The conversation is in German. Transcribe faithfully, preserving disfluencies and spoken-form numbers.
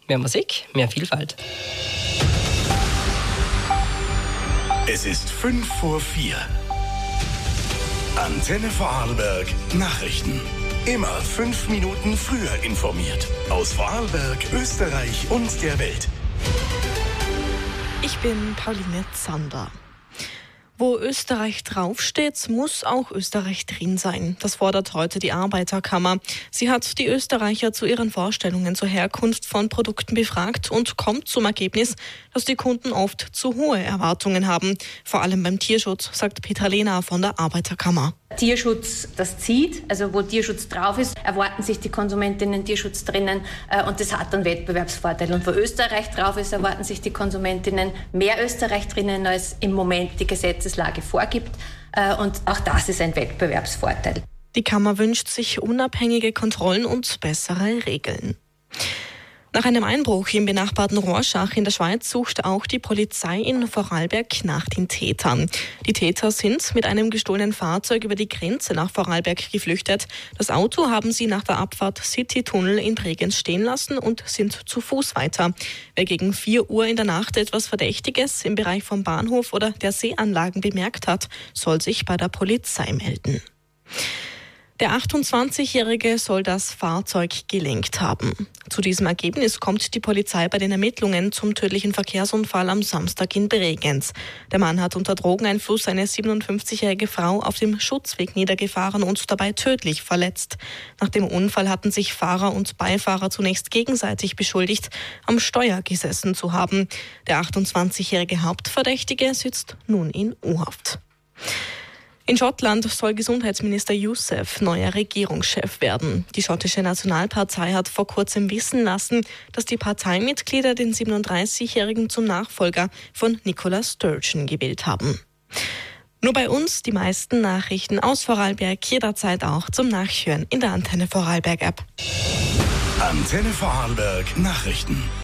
Mehr Musik, mehr Vielfalt. Es ist fünf vor vier. Antenne Vorarlberg Nachrichten. Immer fünf Minuten früher informiert. Aus Vorarlberg, Österreich und der Welt. Ich bin Pauline Zander. Wo Österreich draufsteht, muss auch Österreich drin sein. Das fordert heute die Arbeiterkammer. Sie hat die Österreicher zu ihren Vorstellungen zur Herkunft von Produkten befragt und kommt zum Ergebnis, dass die Kunden oft zu hohe Erwartungen haben. Vor allem beim Tierschutz, sagt Petra Lehner von der Arbeiterkammer. Tierschutz, das zieht, also wo Tierschutz drauf ist, erwarten sich die Konsumentinnen Tierschutz drinnen äh, und das hat einen Wettbewerbsvorteil. Und wo Österreich drauf ist, erwarten sich die Konsumentinnen mehr Österreich drinnen, als im Moment die Gesetzeslage vorgibt. Äh, und auch das ist ein Wettbewerbsvorteil. Die Kammer wünscht sich unabhängige Kontrollen und bessere Regeln. Nach einem Einbruch im benachbarten Rorschach in der Schweiz sucht auch die Polizei in Vorarlberg nach den Tätern. Die Täter sind mit einem gestohlenen Fahrzeug über die Grenze nach Vorarlberg geflüchtet. Das Auto haben sie nach der Abfahrt City-Tunnel in Bregenz stehen lassen und sind zu Fuß weiter. Wer gegen vier Uhr in der Nacht etwas Verdächtiges im Bereich vom Bahnhof oder der Seeanlagen bemerkt hat, soll sich bei der Polizei melden. Der achtundzwanzigjährige soll das Fahrzeug gelenkt haben. Zu diesem Ergebnis kommt die Polizei bei den Ermittlungen zum tödlichen Verkehrsunfall am Samstag in Bregenz. Der Mann hat unter Drogeneinfluss eine siebenundfünfzigjährige Frau auf dem Schutzweg niedergefahren und dabei tödlich verletzt. Nach dem Unfall hatten sich Fahrer und Beifahrer zunächst gegenseitig beschuldigt, am Steuer gesessen zu haben. Der achtundzwanzigjährige Hauptverdächtige sitzt nun in U-Haft. In Schottland soll Gesundheitsminister Youssef neuer Regierungschef werden. Die schottische Nationalpartei hat vor kurzem wissen lassen, dass die Parteimitglieder den siebenunddreißigjährigen zum Nachfolger von Nicola Sturgeon gewählt haben. Nur bei uns die meisten Nachrichten aus Vorarlberg jederzeit auch zum Nachhören in der Antenne Vorarlberg App. Antenne Vorarlberg Nachrichten.